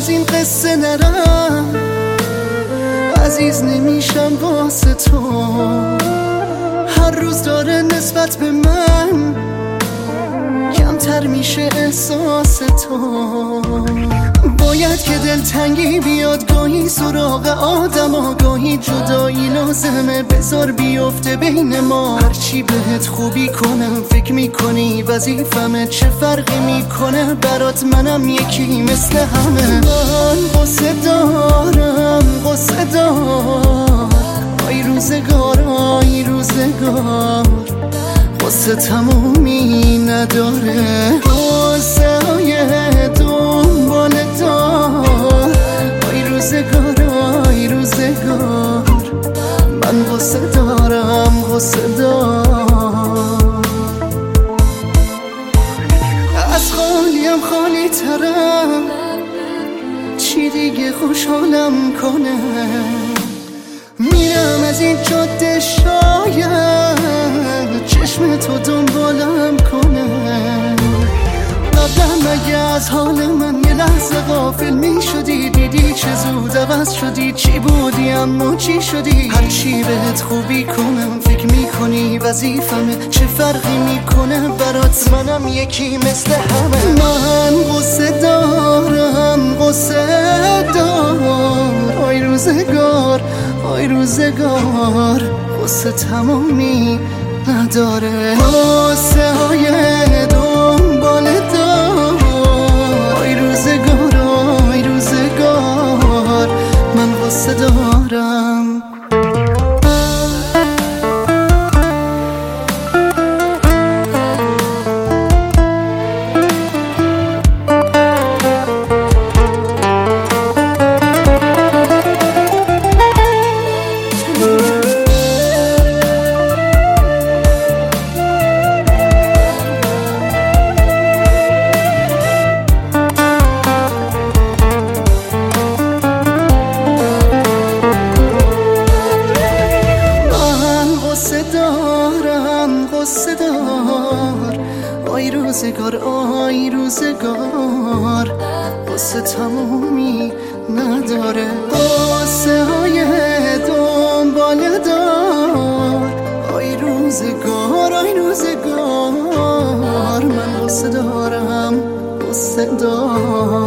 از این قصه نرم، عزیز نمیشم واسه تو. هر روز داره نسبت به من کمتر میشه احساس تو. باید که دلتنگی بیاد گاهی سراغ آدم ها، گاهی جدایی لازمه بذار بیفته بین ما. هرچی بهت خوبی کنم فکر میکنی وظیفمه، چه فرقی میکنه برات منم یکی مثل همه. من قصه دارم قصه دار، آی روزگار آی روزگار، قصه تمومی نداره. قصه های دنبال دار، آی روزگار آی روزگار، من قصه دارم قصه دار. از خالیم خالی ترم، چی دیگه خوشحالم کنه؟ میرم از این جاده شاید چشم تو دنبالم کنه. قبلا مگه از حال من یه لحظه غافل می شدی؟ دیدی چه زود عوض شدی؟ چی بودی اما چی شدی؟ هرچی بهت خوبی کنم فکر میکنی وظیفمه، چه فرقی میکنه برات منم یکی مثل همه. من قصه دارم قصه دار، آی روزگار آی روزگار، قصه تمومی نداره. قصه های دنبال دار، آی روزگار آی روزگار، من قصه دارم. قصه دار، آی روزگار آی روزگار، قصه تمومی نداره. قصه های دنبال دار، آی روزگار آی روزگار، من قصه دارم قصه دار.